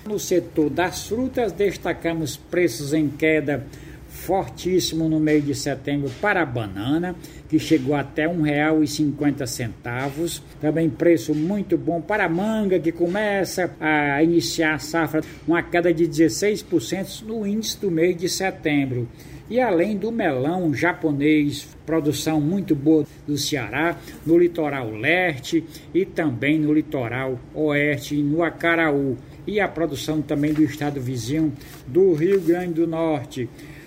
No setor das frutas, destacamos preços em queda fortíssimo no mês de setembro para a banana, que chegou até R$ 1,50. Também preço muito bom para a manga, que começa a iniciar a safra, uma queda de 16% no índice do mês de setembro. E além do melão japonês, produção muito boa do Ceará, no litoral leste e também no litoral oeste, no Acaraú. E a produção também do estado vizinho do Rio Grande do Norte.